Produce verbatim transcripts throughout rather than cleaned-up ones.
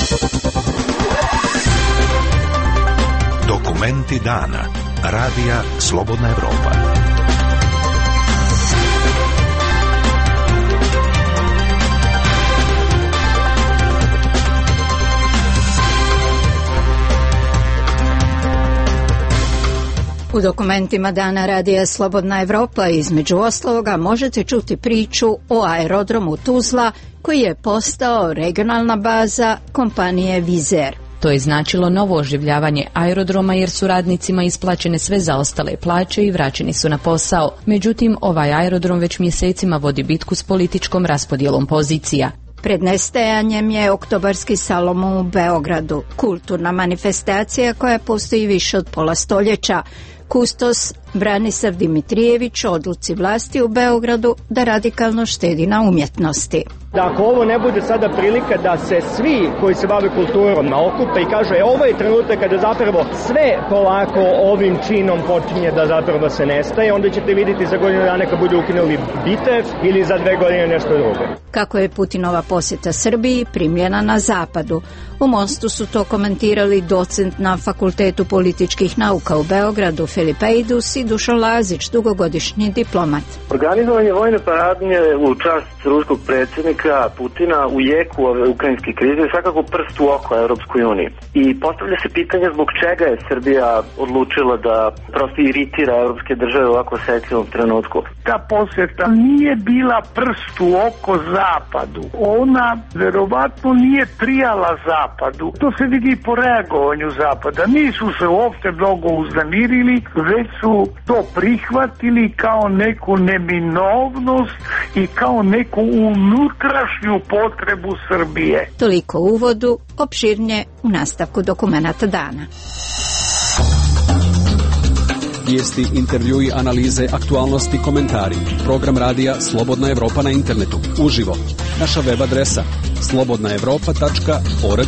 Dokumenti dana. Radija Slobodna Evropa. U dokumentima dana Radija Slobodna Evropa između ostaloga možete čuti priču o aerodromu Tuzla koji je postao regionalna baza kompanije Vizer. To je značilo novo oživljavanje aerodroma jer su radnicima isplaćene sve zaostale plaće i vraćeni su na posao. Međutim, ovaj aerodrom već mjesecima vodi bitku s političkom raspodjelom pozicija. Pred nestajanjem je Oktobarski salon u Beogradu, kulturna manifestacija koja postoji više od pola stoljeća. Kustos Branislav Dimitrijević odluci vlasti u Beogradu da radikalno štedi na umjetnosti. Da ako ovo ne bude sada prilika da se svi koji se bave kulturom naokupe i kažu e, ovo je trenutak kada zapravo sve polako ovim činom počinje da zapravo se nestaje, onda ćete vidjeti za godinu dana kad budu ukinuli Bitev ili za dve godine nešto drugo. Kako je Putinova posjeta Srbiji primljena na zapadu? U Mostu su to komentirali docent na Fakultetu političkih nauka u Beogradu Filip Ejdus i Dušan Lazić, dugogodišnji diplomat. Organizovanje vojne paradnje u čast ruskog predsjednika Putina u jeku ove ukrajinske krize je svakako prst u oko Europskoj uniji. I postavlja se pitanje zbog čega je Srbija odlučila da prosto iritira evropske države u ovako osjetljivom trenutku. Ta posjeta nije bila prst u oko Zapadu. Ona verovatno nije prijala Zapadu. To se vidi po reagovanju Zapada. Nisu se uopšte mnogo uznemirili, već su to prihvatili kao neku neminovnost i kao neku unutrašnju potrebu Srbije. Toliko u uvodu, opširnije u nastavku dokumenata dana. Vijesti, intervjui, analize, aktualnosti, komentari. Program radija Slobodna Evropa na internetu. Uživo. Naša web adresa slobodna evropa tačka org.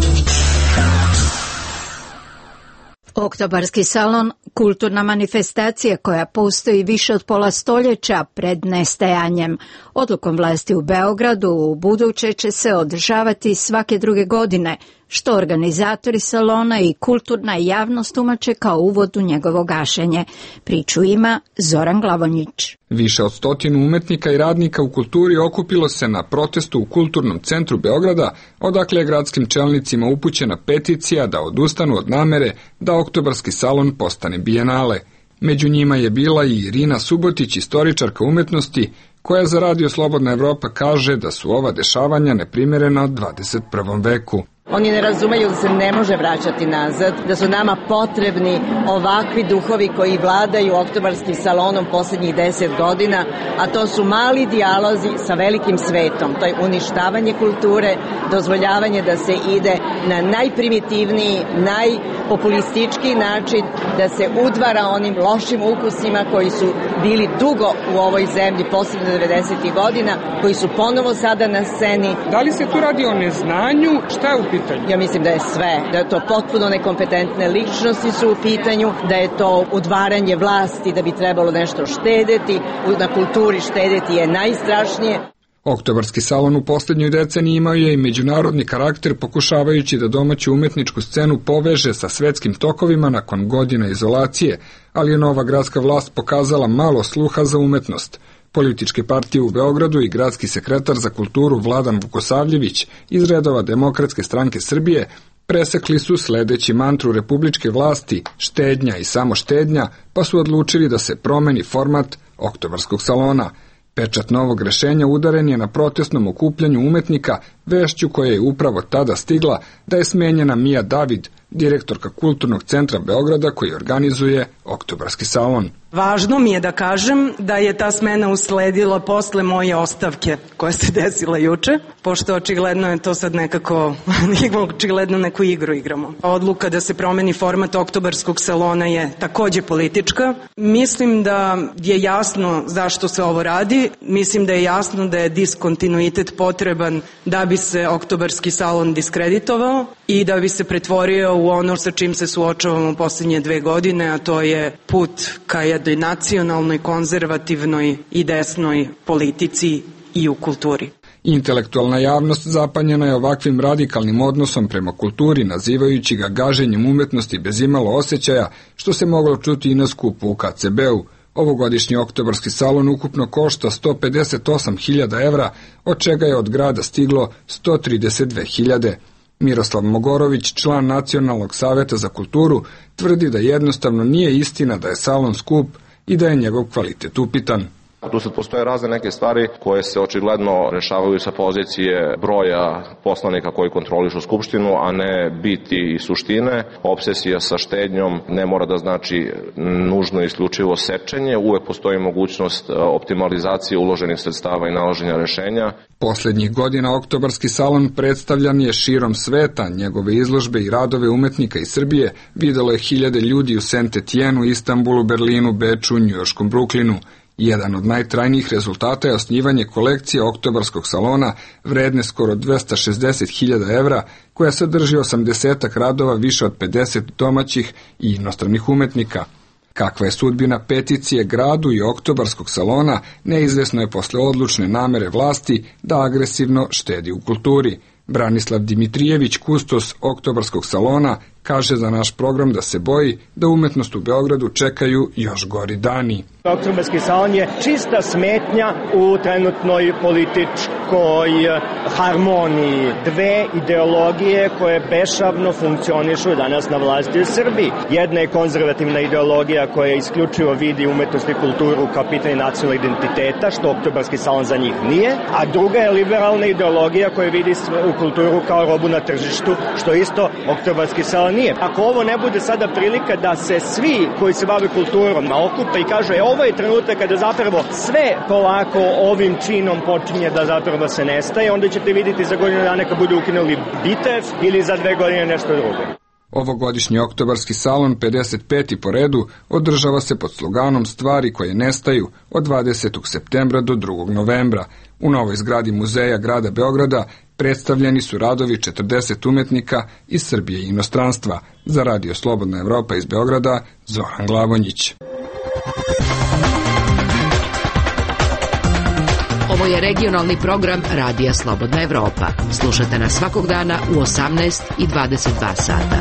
Oktobarski salon, kulturna manifestacija koja postoji više od pola stoljeća pred nestajanjem. Odlukom vlasti u Beogradu u buduće će se održavati svake druge godine, što organizatori salona i kulturna javnost tumače kao uvod u njegovo gašenje. Priču ima Zoran Glavonjić. Više od stotinu umetnika i radnika u kulturi okupilo se na protestu u Kulturnom centru Beograda, odakle je gradskim čelnicima upućena peticija da odustanu od namere da Oktobarski salon postane bijenale. Među njima je bila i Irina Subotić, istoričarka umetnosti, koja za Radio Slobodna Evropa kaže da su ova dešavanja neprimjerena od dvadeset prvom veku. Oni ne razumeju da se ne može vraćati nazad, da su nama potrebni ovakvi duhovi koji vladaju Oktobarskim salonom posljednjih deset godina, a to su mali dijalozi sa velikim svetom. To je uništavanje kulture, dozvoljavanje da se ide na najprimitivniji, najpopulističkiji način, da se udvara onim lošim ukusima koji su bili dugo u ovoj zemlji, posebno devedesetih godina, koji su ponovo sada na sceni. Da li se tu radi o neznanju? Šta je u pitanju? Ja mislim da je sve, da je to potpuno nekompetentne ličnosti su u pitanju, da je to udvaranje vlasti, da bi trebalo nešto štedeti, na kulturi štedeti je najstrašnije. Oktobarski salon u posljednjoj deceniji imao je i međunarodni karakter, pokušavajući da domaću umetničku scenu poveže sa svetskim tokovima nakon godina izolacije, ali je nova gradska vlast pokazala malo sluha za umetnost. Političke partije u Beogradu i gradski sekretar za kulturu Vladan Vukosavljević iz redova Demokratske stranke Srbije presekli su sledeći mantru republičke vlasti štednja i samo štednja, pa su odlučili da se promeni format Oktobarskog salona. Pečat novog rešenja udaren je na protestnom okupljanju umetnika, vešću koja je upravo tada stigla da je smenjena Mija David, direktorka Kulturnog centra Beograda koji organizuje Oktobarski salon. Važno mi je da kažem da je ta smena usledila posle moje ostavke koja se desila juče, pošto očigledno je to sad nekako, očigledno neku igru igramo. Odluka da se promeni format Oktobarskog salona je takođe politička. Mislim da je jasno zašto se ovo radi. Mislim da je jasno da je diskontinuitet potreban da bi se Oktobarski salon diskreditovao i da bi se pretvorio u ono sa čim se suočavamo posljednje dve godine, a to je put ka jednoj nacionalnoj, konzervativnoj i desnoj politici i u kulturi. Intelektualna javnost zapanjena je ovakvim radikalnim odnosom prema kulturi, nazivajući ga gaženjem umetnosti bez imalo osjećaja, što se moglo čuti i na skupu u K C B-u. Ovogodišnji oktobarski salon ukupno košta sto pedeset osam hiljada evra, od čega je od grada stiglo sto trideset dve hiljade. Miroslav Mogorović, član Nacionalnog saveta za kulturu, tvrdi da jednostavno nije istina da je salon skup i da je njegov kvalitet upitan. Tu sad postoje razne neke stvari koje se očigledno rešavaju sa pozicije broja poslanika koji kontrolišu Skupštinu, a ne biti i suštine. Obsesija sa štednjom ne mora da znači nužno isključivo sečenje, uvek postoji mogućnost optimalizacije uloženih sredstava i nalaženja rešenja. Poslednjih godina oktobarski salon predstavljan je širom sveta, njegove izložbe i radove umetnika iz Srbije videlo je hiljade ljudi u Saint Etienne-u, Istanbulu, Berlinu, Beču, Njujorškom Bruklinu. Jedan od najtrajnijih rezultata je osnivanje kolekcije oktobarskog salona vredne skoro dvesta šezdeset hiljada evra, koja sadrži osamdesetak radova više od pedeset domaćih i inostranih umetnika. Kakva je sudbina peticije gradu i oktobarskog salona, neizvesno je posle odlučne namere vlasti da agresivno štedi u kulturi. Branislav Dimitrijević, kustos oktobarskog salona, kaže za naš program da se boji da umetnost u Beogradu čekaju još gori dani. Oktobarski salon je čista smetnja u trenutnoj političkoj harmoniji. Dve ideologije koje bešavno funkcionišu danas na vlasti u Srbiji. Jedna je konzervativna ideologija koja isključivo vidi umetnost i kulturu kao pitanje nacionalnog identiteta, što oktobarski salon za njih nije, a druga je liberalna ideologija koja vidi u kulturu kao robu na tržištu, što isto oktobarski salon nije. Ako ovo ne bude sada prilika da se svi koji se bave kulturom okupe i kažu e, ovo je trenutak kada zapravo sve polako ovim činom počinje da zapravo se nestaje, onda ćete vidjeti za godinu dana kad budu ukinuli Bitev ili za dve godine nešto drugo. Ovogodišnji oktobarski salon, pedeset peti po redu, održava se pod sloganom Stvari koje nestaju od dvadesetog septembra do drugog novembra. U novoj zgradi muzeja grada Beograda predstavljeni su radovi četrdeset umetnika iz Srbije i inostranstva. Za Radio Slobodna Evropa iz Beograda, Zoran Glavonjić. Ovo je regionalni program Radija Slobodna Evropa. Slušate nas svakog dana u osamnaest i dvadeset dva sata.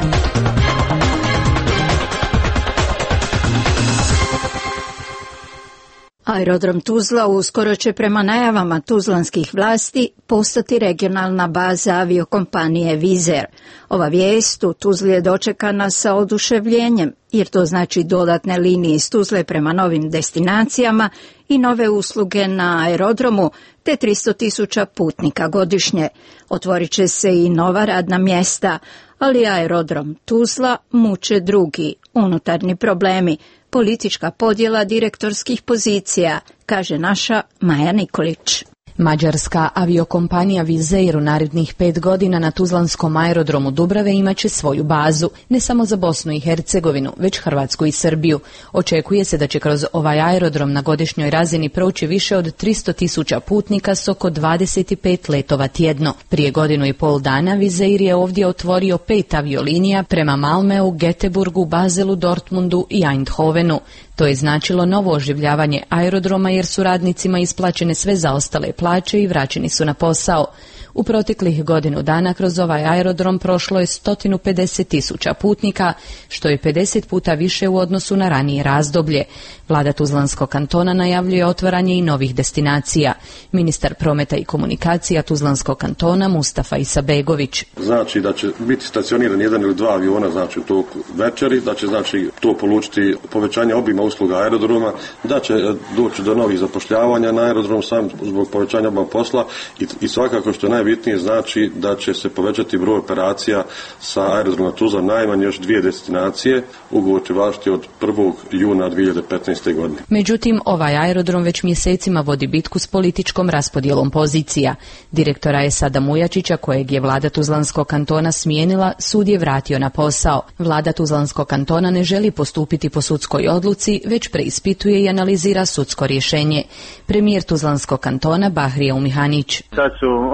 Aerodrom Tuzla uskoro će prema najavama tuzlanskih vlasti postati regionalna baza aviokompanije Wizz Air. Ova vijest u Tuzli je dočekana sa oduševljenjem, jer to znači dodatne linije iz Tuzle prema novim destinacijama i nove usluge na aerodromu, te tristo tisuća putnika godišnje. Otvorit će se i nova radna mjesta, ali aerodrom Tuzla muče drugi, unutarnji problemi, politička podjela direktorskih pozicija, kaže naša Maja Nikolić. Mađarska aviokompanija Wizz Air u narednih pet godina na tuzlanskom aerodromu Dubrave imaće svoju bazu, ne samo za Bosnu i Hercegovinu, već Hrvatsku i Srbiju. Očekuje se da će kroz ovaj aerodrom na godišnjoj razini proći više od tristo tisuća putnika s oko dvadeset pet letova tjedno. Prije godinu i pol dana Wizz Air je ovdje otvorio pet aviolinija prema Malmeu, Göteborgu, Baselu, Dortmundu i Eindhovenu. To je značilo novo oživljavanje aerodroma jer su radnicima isplaćene sve zaostale plaće i vraćeni su na posao. U proteklih godinu dana kroz ovaj aerodrom prošlo je sto pedeset tisuća putnika, što je pedeset puta više u odnosu na ranije razdoblje. Vlada Tuzlanskog kantona najavljuje otvaranje i novih destinacija. Ministar prometa i komunikacija Tuzlanskog kantona Mustafa Isabegović. Znači da će biti stacioniran jedan ili dva aviona znači u toku večeri, da će znači to polučiti povećanje obima usluga aerodroma, da će doći do novih zapošljavanja na aerodrom sam zbog povećanja obima posla i, i svakako što je najbitnije znači da će se povećati broj operacija sa aerodroma Tuzla najmanje još dvije destinacije. Ugovor će važiti od prvog juna dvije hiljade petnaeste. godine. Međutim, ovaj aerodrom već mjesecima vodi bitku s političkom raspodjelom pozicija. Direktora je Sada Mujačića, kojeg je vlada Tuzlanskog kantona smijenila, sud je vratio na posao. Vlada Tuzlanskog kantona ne želi postupiti po sudskoj odluci, već preispituje i analizira sudsko rješenje. Premijer Tuzlanskog kantona Bahrija Umihanić. Sad su ovaj, već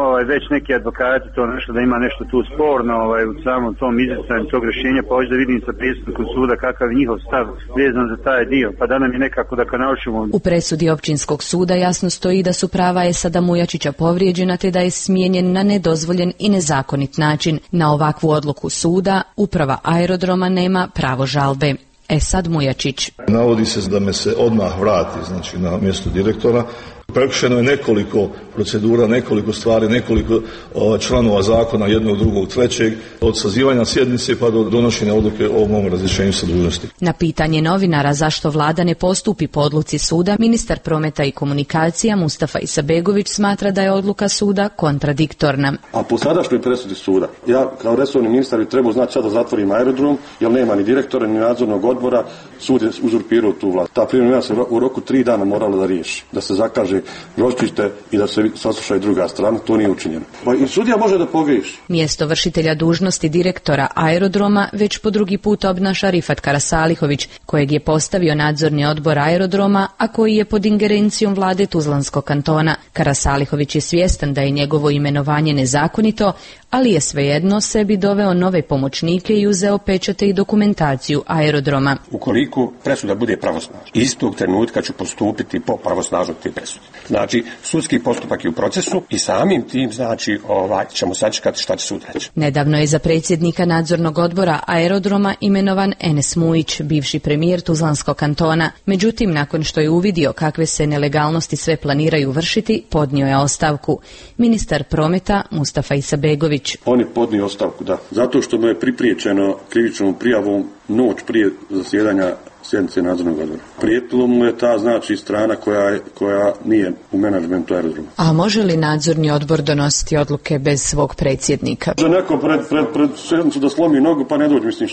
već neki advokati to nešto, da ima nešto tu sporno ovaj, u samom tom izricanju tog rješenja, pa hoće da vidim sa predsjednikom suda kakav je njihov stav vezan za taj dio, pa da nam je nekako da kanalčimo. U presudi općinskog suda jasno stoji da su prava Esada Mujačića povrijeđena te da je smijenjen na nedozvoljen i nezakonit način. Na ovakvu odluku suda uprava aerodroma nema pravo žalbe. Esad Mujačić. Navodi se da me se odmah vrati, znači, na mjesto direktora. Prekršeno je nekoliko procedura, nekoliko stvari, nekoliko o, članova zakona, jednog, drugog, trećeg, od sazivanja sjednice pa do donošenja odluke o mom razrješenju sa dužnosti. Na pitanje novinara zašto vlada ne postupi po odluci suda, ministar prometa i komunikacija Mustafa Isabegović smatra da je odluka suda kontradiktorna. A po sadašnjoj presudi suda, ja kao resorni ministar bi trebao znati sad da zatvorim aerodrom, jer nema ni direktora, ni nadzornog odbora, sud je uzurpirao tu vlast. Ta primjena se u roku tri dana morala da riješi, da se zakaže ročište i da se sasluša i druga strana, to nije učinjeno. Pa i sudija može da pogriješi. Mjesto vršitelja dužnosti direktora aerodroma već po drugi put obnaša Rifat Karasalihović, kojeg je postavio nadzorni odbor aerodroma, a koji je pod ingerencijom vlade Tuzlanskog kantona. Karasalihović je svjestan da je njegovo imenovanje nezakonito, ali je svejedno sebi doveo nove pomoćnike i uzeo pečate i dokumentaciju aerodroma. Ukoliko presuda bude pravosnažna, istog trenutka ću postupiti po pravosnažnosti te presude. Znači, sudski postupak je u procesu i samim tim, znači, ovaj, ćemo sačekati šta će sud reći. Nedavno je za predsjednika nadzornog odbora aerodroma imenovan Enes Mujić, bivši premijer Tuzlanskog kantona. Međutim, nakon što je uvidio kakve se nelegalnosti sve planiraju vršiti, podnio je ostavku. Ministar prometa Mustafa Isabegović. On je podnio ostavku, da. Zato što mu je pripriječeno krivičnom prijavom noć prije zasjedanja sjednice nadzornog odbora. Prijetilo mu je ta, znači, strana koja, koja nije u menadžmentu aerodroma. A može li nadzorni odbor donositi odluke bez svog predsjednika? Za neko pred, pred, pred sjednicu da slomi nogu pa ne dođe, mislim,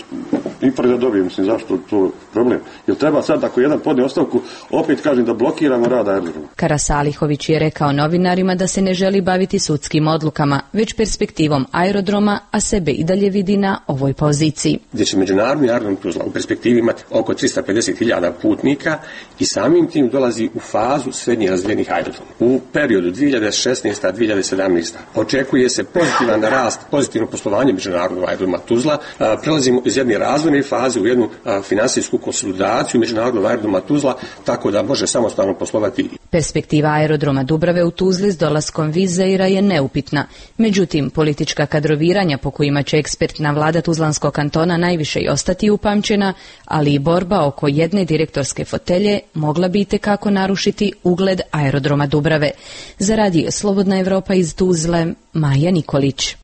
i da dobije, mislim, zašto to problem? Jer treba sad, ako jedan podne ostavku, opet kažem da blokiramo rad aerodroma. Karasalihović je rekao novinarima da se ne želi baviti sudskim odlukama, već perspektivom aerodroma, a sebe i dalje vidi na ovoj poziciji. Gdje će međunarodni aerodrom Tuzla u perspektivi imati oko trista pedeset hiljada putnika i samim tim dolazi u fazu srednje razvijenih aerodroma. U periodu dvije hiljade šesnaeste do dvije hiljade sedamnaeste. očekuje se pozitivan rast, pozitivno poslovanje međunarodnog aerodroma Tuzla. Prelazimo iz jedne razvojne faze u jednu finansijsku konsolidaciju međunarodnog aerodroma Tuzla, tako da može samostalno poslovati. Perspektiva aerodroma Dubrave u Tuzli s dolaskom Vizeira je neupitna. Međutim, politička kadroviranja po kojima će ekspertna vlada Tuzlanskog kantona najviše i ostati upamćena, ali i borba oko jedne direktorske fotelje mogla bi itekako narušiti ugled aerodroma Dubrave. Za radio Slobodna Evropa iz Tuzle, Maja Nikolić.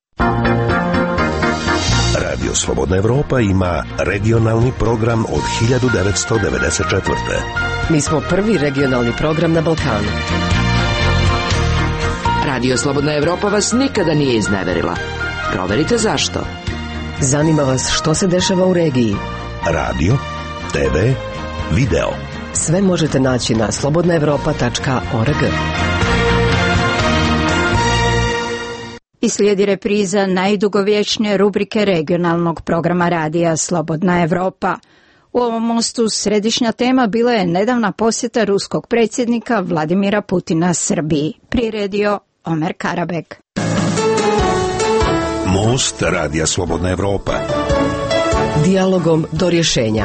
Radio Slobodna Evropa ima regionalni program od hiljadu devetsto devedeset četvrte. Mi smo prvi regionalni program na Balkanu. Radio Slobodna Evropa vas nikada nije izneverila. Proverite zašto. Zanima vas što se dešava u regiji. Radio, te ve, video. Sve možete naći na slobodna evropa tačka org. I slijedi repriza najdugovječnije rubrike regionalnog programa radija Slobodna Evropa. U ovom mostu središnja tema bila je nedavna posjeta ruskog predsjednika Vladimira Putina Srbiji. Priredio Omer Karabek. Most radija Slobodna Evropa. Dijalogom do rješenja.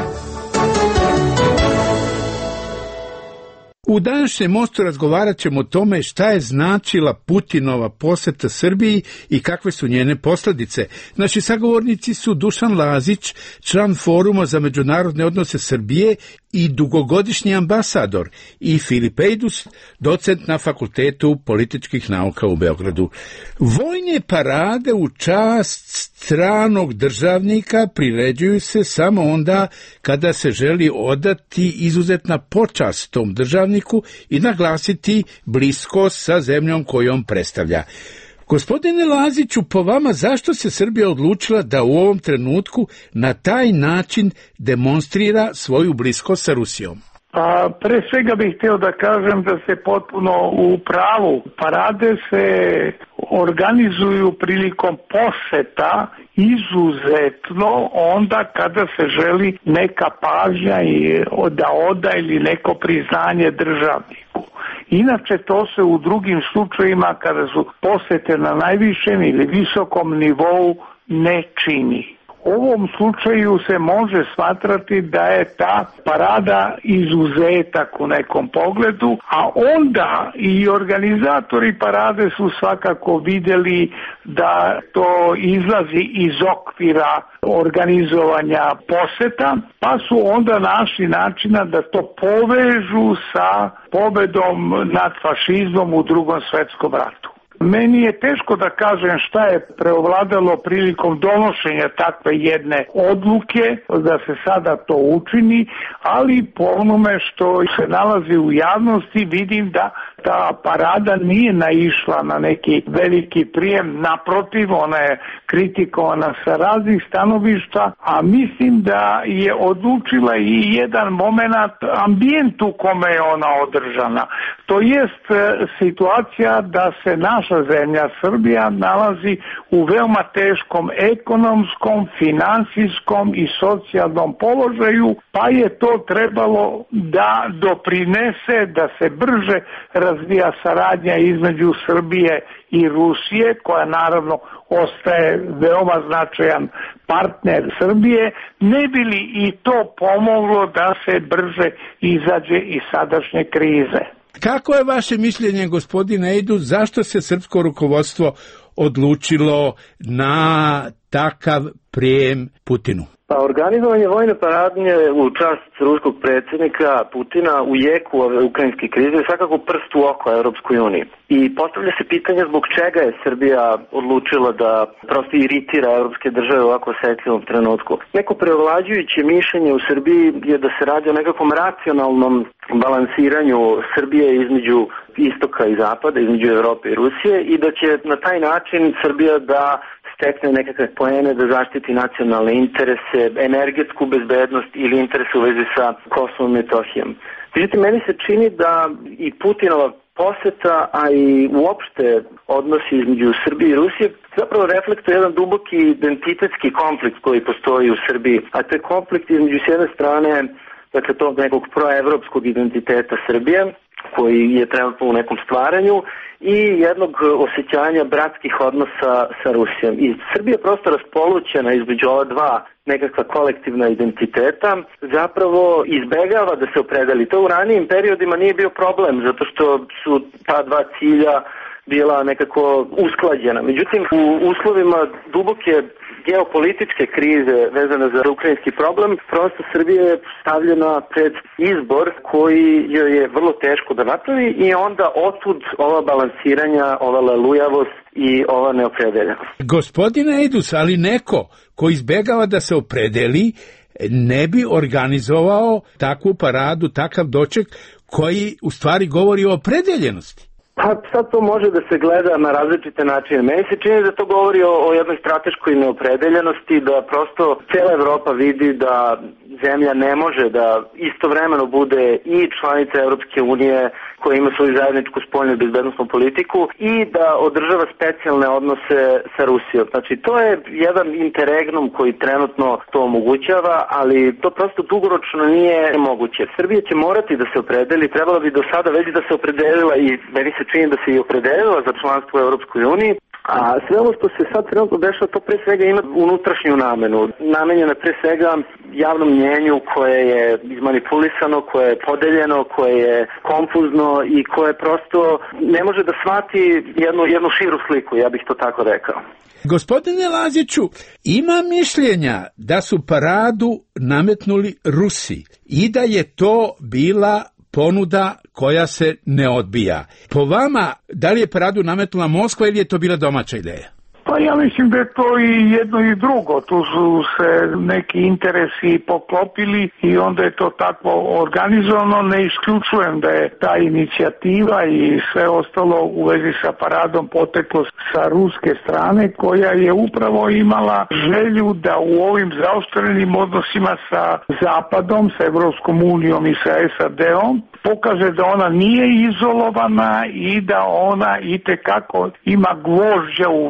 U današnjem mostu razgovarat ćemo o tome šta je značila Putinova posjeta Srbiji i kakve su njene posljedice. Naši sagovornici su Dušan Lazić, član Foruma za međunarodne odnose Srbije i dugogodišnji ambasador, i Filip Ejdus, docent na Fakultetu političkih nauka u Beogradu. Vojne parade u čast stranog državnika priređuju se samo onda kada se želi odati izuzetna počast tom državniku i naglasiti bliskost sa zemljom kojom predstavlja. Gospodine Laziću, po vama, zašto se Srbija odlučila da u ovom trenutku na taj način demonstrira svoju bliskost sa Rusijom? A pre svega bih htio da kažem da se potpuno u pravu. Parade se organizuju prilikom poseta izuzetno onda kada se želi neka pažnja i da oda ili neko priznanje državniku. Inače to se u drugim slučajima kada su posete na najvišem ili visokom nivou ne čini. U ovom slučaju se može smatrati da je ta parada izuzetak u nekom pogledu, a onda i organizatori parade su svakako vidjeli da to izlazi iz okvira organizovanja poseta, pa su onda našli načina da to povežu sa pobedom nad fašizmom u Drugom svjetskom ratu. Meni je teško da kažem šta je preovladalo prilikom donošenja takve jedne odluke, da se sada to učini, ali po onome što se nalazi u javnosti vidim da ta parada nije naišla na neki veliki prijem, naprotiv, ona je kritikovana sa raznih stanovišta, a mislim da je odlučila i jedan moment ambijent u kome je ona održana. To jest situacija da se naša zemlja Srbija nalazi u veoma teškom ekonomskom, finansijskom i socijalnom položaju, pa je to trebalo da doprinese da se brže razvija saradnja između Srbije i Rusije, koja naravno ostaje veoma značajan partner Srbije, ne bi li i to pomoglo da se brže izađe iz sadašnje krize. Kako je vaše mišljenje, gospodine Ejdu, zašto se srpsko rukovodstvo odlučilo na takav prijem Putinu? Pa organizovanje vojne paradnje u čast ruskog predsjednika Putina u jeku ove ukrajinske krize je svakako prst u oko Europskoj uniji. I postavlja se pitanje zbog čega je Srbija odlučila da prosto iritira evropske države u ovako osjetljivom trenutku. Neko preovlađujuće mišljenje u Srbiji je da se radi o nekakvom racionalnom balansiranju Srbije između istoka i zapada, između Evrope i Rusije, i da će na taj način Srbija da stekne nekakve poene, da zaštiti nacionalne interese, energetsku bezbednost ili interese u vezi sa Kosovom i Metohijom. Međutim, meni se čini da i Putinova poseta, a i uopšte odnosi između Srbije i Rusije zapravo reflektuje jedan duboki identitetski konflikt koji postoji u Srbiji, a to je konflikt između s jedne strane, dakle, tog nekog proevropskog identiteta Srbije, koji je trenutno u nekom stvaranju, i jednog osjećanja bratskih odnosa sa Rusijom. I Srbija prosto raspolućena između ova dva nekakva kolektivna identiteta zapravo izbegava da se opredeli. To u ranijim periodima nije bio problem, zato što su ta dva cilja bila nekako usklađena. Međutim, u uslovima duboke geopolitičke krize vezane za ukrajinski problem, prosto Srbija je stavljena pred izbor koji joj je vrlo teško da napravi, i onda otud ova balansiranja, ova lelujavost i ova neopredeljenost. Gospodine Ejdus, ali neko ko izbegava da se opredeli ne bi organizovao takvu paradu, takav doček koji u stvari govori o opredeljenosti. Pa sad to može da se gleda na različite načine. Meni se čini da to govori o, o jednoj strateškoj neopredeljenosti, da prosto cijela Evropa vidi da zemlja ne može da istovremeno bude i članica Europske unije koja ima svoju zajedničku spoljnu i bezbednosnu politiku i da održava specijalne odnose sa Rusijom. Znači, to je jedan interregnum koji trenutno to omogućava, ali to prosto dugoročno nije moguće. Srbija će morati da se opredeli, trebala bi do sada već da se opredelila, i meni se čini da se i opredelila za članstvo u Europskoj uniji. A sve ovo što se sad trenutno dešava, to pre svega ima unutrašnju namenu. Namenjena pre svega javnom mnjenju koje je izmanipulisano, koje je podeljeno, koje je konfuzno i koje prosto ne može da shvati jednu, jednu širu sliku, ja bih to tako rekao. Gospodine Laziću, ima mišljenja da su paradu nametnuli Rusi i da je to bila ponuda koja se ne odbija. Po vama, da li je paradu nametnula Moskva ili je to bila domaća ideja? Pa ja mislim da je to i jedno i drugo. Tu su se neki interesi poklopili i onda je to tako organizovano. Ne isključujem da je ta inicijativa i sve ostalo u vezi sa paradom poteklo sa ruske strane, koja je upravo imala želju da u ovim zaoštrenim odnosima sa Zapadom, sa Evropskom unijom i sa S A D-om pokaže da ona nije izolovana i da ona itekako ima gvožđa u vatri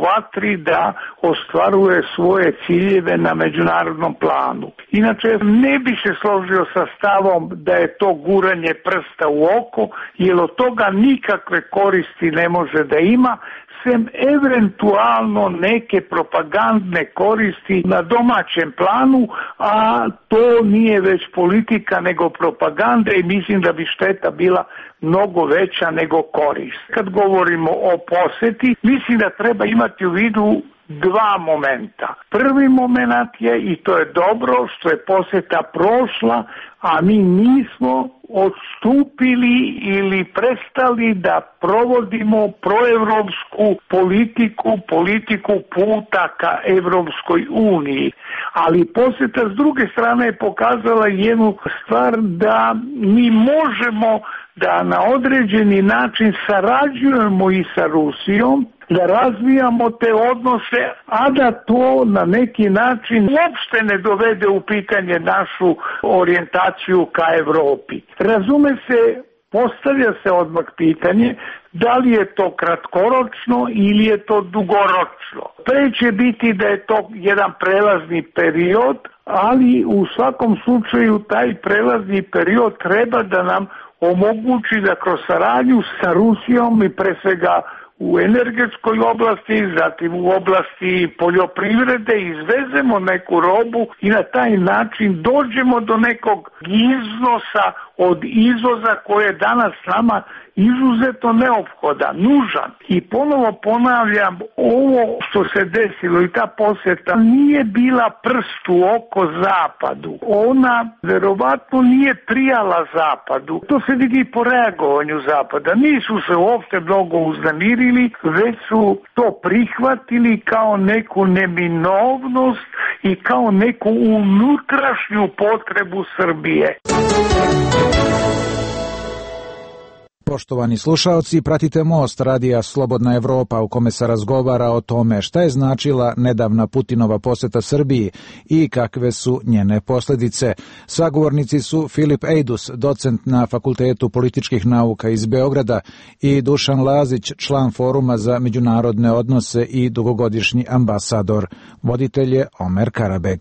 smatri da ostvaruje svoje ciljeve na međunarodnom planu. Inače, ne bi se složio sa stavom da je to guranje prsta u oko, jer od toga nikakve koristi ne može da ima, sem eventualno neke propagandne koristi na domaćem planu, a to nije već politika nego propaganda i mislim da bi šteta bila mnogo veća nego korist. Kad govorimo o poseti, mislim da treba imati u vidu dva momenta. Prvi moment je, i to je dobro, što je poseta prošla, a mi nismo odstupili ili prestali da provodimo proevropsku politiku, politiku puta ka Evropskoj uniji. Ali poseta s druge strane je pokazala jednu stvar da mi možemo da na određeni način sarađujemo i sa Rusijom, da razvijamo te odnose, a da to na neki način uopšte ne dovede u pitanje našu orijentaciju ka Evropi. Razume se, postavlja se odmah pitanje da li je to kratkoročno ili je to dugoročno. Pre će biti da je to jedan prelazni period, ali u svakom slučaju taj prelazni period treba da nam omogući da kroz saradnju sa Rusijom i pre svega u energetskoj oblasti, zatim u oblasti poljoprivrede izvezemo neku robu i na taj način dođemo do nekog iznosa od izvoza koje je danas nama izuzetno neophodan, nužan. I ponovo ponavljam, ovo što se desilo i ta posjeta nije bila prst u oko Zapadu. Ona verovatno nije prijala Zapadu. To se vidi po reagovanju Zapada. Nisu se uopšte mnogo uznemirili, već su to prihvatili kao neku neminovnost i kao neku unutrašnju potrebu Srbije. Poštovani slušaoci, pratite Most radija Slobodna Evropa u kome se razgovara o tome šta je značila nedavna Putinova poseta Srbiji i kakve su njene posljedice. Sagovornici su Filip Ejdus, docent na Fakultetu političkih nauka iz Beograda, i Dušan Lazić, član Foruma za međunarodne odnose i dugogodišnji ambasador. Voditelj je Omer Karabeg.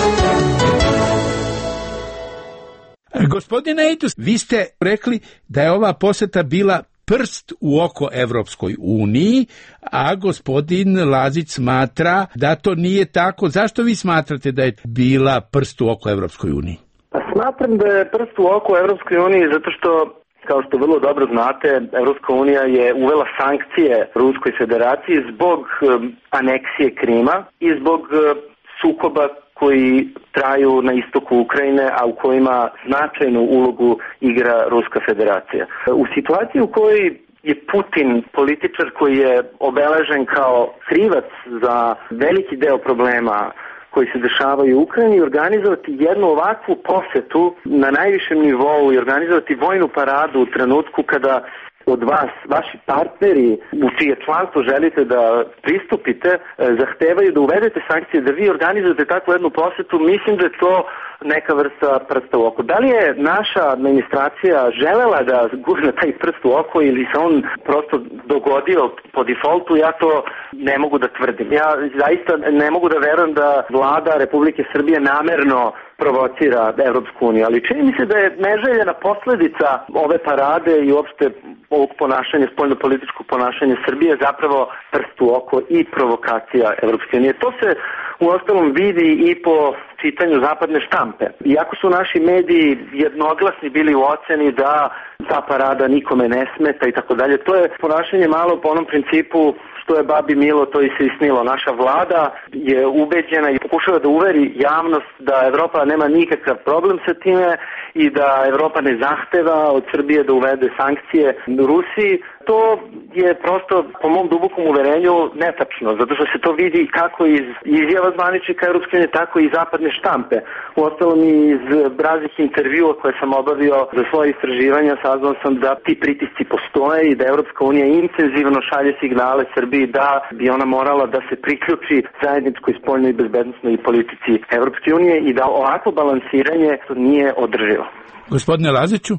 Gospodine Ejdus, vi ste rekli da je ova poseta bila prst u oko Evropskoj uniji, a gospodin Lazić smatra da to nije tako. Zašto vi smatrate da je bila prst u oko Evropskoj uniji? Pa smatram da je prst u oko Evropskoj uniji zato što, kao što vrlo dobro znate, Evropska unija je uvela sankcije Ruskoj federaciji zbog um, aneksije Krima i zbog uh, sukoba koji traju na istoku Ukrajine, a u kojima značajnu ulogu igra Ruska federacija. U situaciji u kojoj je Putin političar koji je obeležen kao krivac za veliki deo problema koji se dešavaju u Ukrajini, organizovati jednu ovakvu posetu na najvišem nivou i organizovati vojnu paradu u trenutku kada od vas, vaši partneri u čije članstvo želite da pristupite, zahtevaju da uvedete sankcije, da vi organizujete takvu jednu posetu, mislim da je to neka vrsta prsta u oko. Da li je naša administracija želela da gurne taj prst u oko ili se on prosto dogodio po defaultu, ja to ne mogu da tvrdim. Ja zaista ne mogu da verujem da vlada Republike Srbije namerno provocira Evropsku uniju, ali čini mi se da je neželjena posledica ove parade i uopšte ovog ponašanja, spoljno-političkog ponašanja Srbije zapravo prst u oko i provokacija Evropske unije. To se u ostalom vidi i po čitanju zapadne štampe. Iako su naši mediji jednoglasni bili u oceni da ta parada nikome ne smeta i tako dalje, to je ponašanje malo po onom principu što je babi milo, to i se isnilo. Naša vlada je ubeđena i pokušava da uveri javnost da Evropa nema nikakav problem sa time i da Evropa ne zahteva od Srbije da uvede sankcije Rusiji. To je prosto, po mom dubokom uverenju, netačno, zato što se to vidi kako iz izjava zvaničnika Evropske unije, tako i zapadne štampe. Uostalom i iz raznih intervjua koje sam obavio za svoje istraživanja, saznao sam da ti pritisci postoje i da Evropska unija intenzivno šalje signale Srbiji da bi ona morala da se priključi zajedničkoj spoljnoj i bezbednosnoj politici Evropske unije i da ovako balansiranje nije održivo. Gospodine Laziću?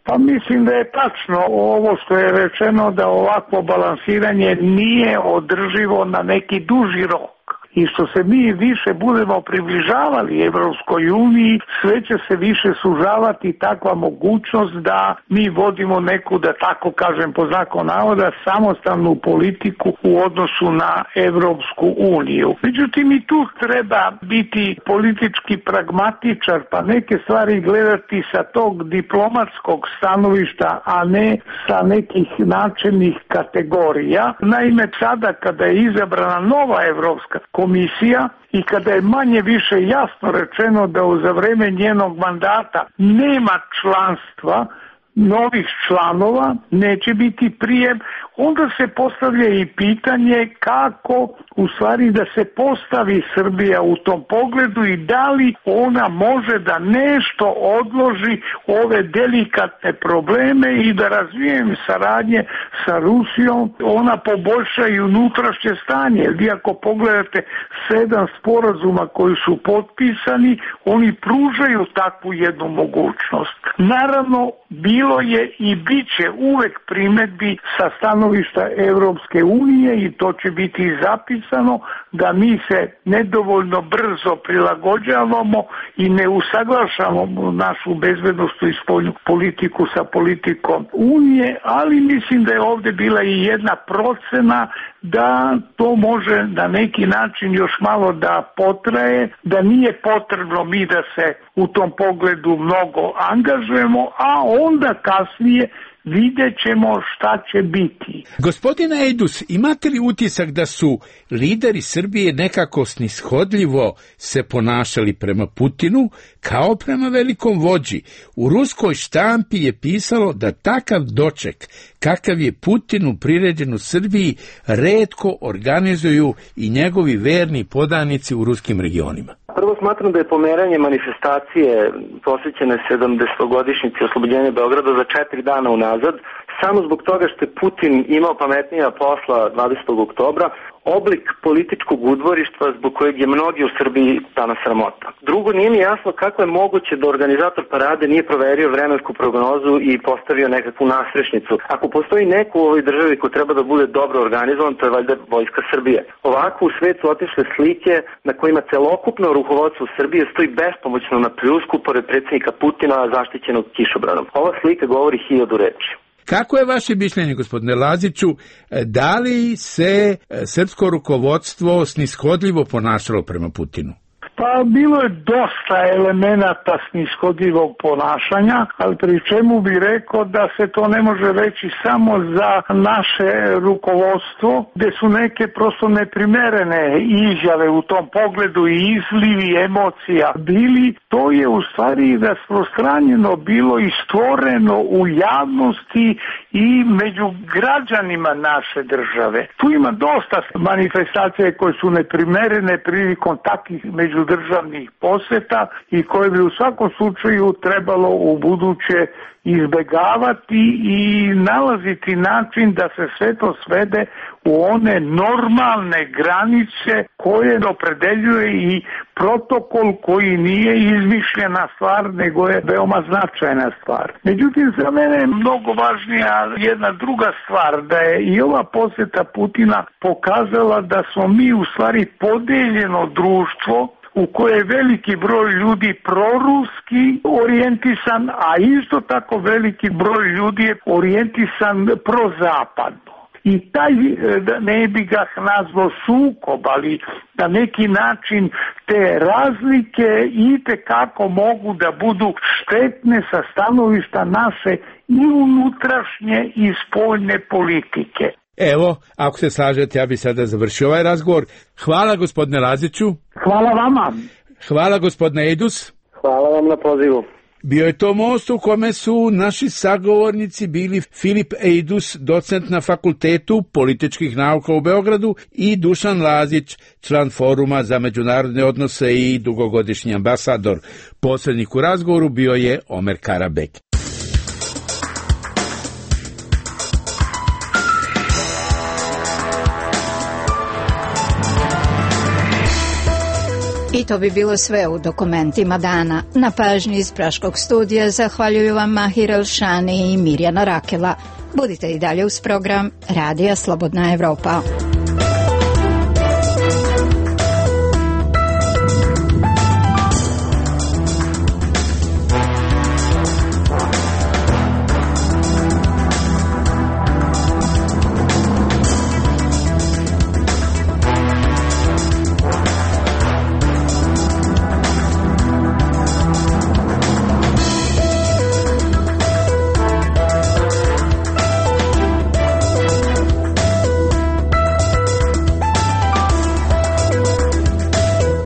Pa mislim da je tačno ovo što je rečeno, da ovakvo balansiranje nije održivo na neki duži rok. I što se mi više budemo približavali Evropskoj uniji, sve će se više sužavati takva mogućnost da mi vodimo neku, da tako kažem po znaku navoda, samostalnu politiku u odnosu na Evropsku uniju. Međutim, i tu treba biti politički pragmatičar, pa neke stvari gledati sa tog diplomatskog stanovišta, a ne sa nekih načelnih kategorija. Naime, sada kada je izabrana nova Evropska komisija i kada je manje više jasno rečeno da za vreme njenog mandata nema članstva, novih članova, neće biti prijem, onda se postavlja i pitanje kako u stvari da se postavi Srbija u tom pogledu i da li ona može da nešto odloži ove delikatne probleme i da razvijem saradnje sa Rusijom, ona poboljša i unutrašnje stanje. Vi ako pogledate sedam sporazuma koji su potpisani, oni pružaju takvu jednu mogućnost. Naravno, bilo je i bit će uvek primedbi sa stanovišta Evropske unije i to će biti zapisano da mi se nedovoljno brzo prilagođavamo i ne usaglašavamo našu bezbednosnu i spoljnu politiku sa politikom Unije, ali mislim da je ovde bila i jedna procena da to može na neki način još malo da potraje, da nije potrebno mi da se u tom pogledu mnogo angažujemo, a onda kasnije vidjet ćemo šta će biti. Gospodine Ejdus, imate li utisak da su lideri Srbije nekako snishodljivo se ponašali prema Putinu kao prema velikom vođi? U ruskoj štampi je pisalo da takav doček kakav je Putinu priređen u Srbiji retko organizuju i njegovi verni podanici u ruskim regionima. Prvo smatram da je pomeranje manifestacije posvećene sedamdesetogodišnjici oslobođenja Beograda za četiri dana unazad, samo zbog toga što je Putin imao pametnija posla dvadesetog oktobra, oblik političkog udvorištva zbog kojeg je mnogi u Srbiji danas sramota. Drugo, nije mi jasno kako je moguće da organizator parade nije proverio vremensku prognozu i postavio nekakvu nasrešnicu. Ako postoji neko u ovoj državi ko treba da bude dobro organizovan, to je valjda Vojska Srbije. Ovako u svetu otišle slike na kojima celokupno rukovodstvo Srbije stoji bespomoćno na pljusku pored predsjednika Putina zaštićenog kišobranom. Ova slika govori hiljadu reči. Kako je vaše mišljenje, gospodine Laziću, da li se srpsko rukovodstvo snishodljivo ponašalo prema Putinu? Pa bilo je dosta elemenata snishodljivog ponašanja, ali pri čemu bi rekao da se to ne može reći samo za naše rukovodstvo, gde su neke prosto neprimerene izjave u tom pogledu i izlivi emocija bili. To je u stvari rasprostranjeno bilo i stvoreno u javnosti i među građanima naše države. Tu ima dosta manifestacije koje su neprimerene prilikom takvih međudržavnih poseta i koje bi u svakom slučaju trebalo u buduće izbegavati i nalaziti način da se sve to svede u one normalne granice koje opredeljuje i protokol koji nije izmišljena stvar, nego je veoma značajna stvar. Međutim, za mene je mnogo važnija jedna druga stvar, da je i ova poseta Putina pokazala da smo mi u stvari podeljeno društvo u koje je veliki broj ljudi proruski orijentisan, a isto tako veliki broj ljudi je orijentisan prozapadno. I taj, ne bi ga nazvao sukob, ali na neki način te razlike itekako mogu da budu štetne sa stanovišta naše i unutrašnje i spoljne politike. Evo, ako se slažete, ja bih sada završio ovaj razgovor. Hvala gospodine Laziću. Hvala vama. Hvala gospodine Ejdus. Hvala vam na pozivu. Bio je to most u kome su naši sagovornici bili Filip Ejdus, docent na Fakultetu političkih nauka u Beogradu, i Dušan Lazić, član Foruma za međunarodne odnose i dugogodišnji ambasador. Posrednik u razgovoru bio je Omer Karabek. I to bi bilo sve u dokumentima dana. Na pažnji iz Praškog studija zahvaljuju vam Mahir Elšani i Mirjana Rakela. Budite i dalje uz program Radija Slobodna Evropa.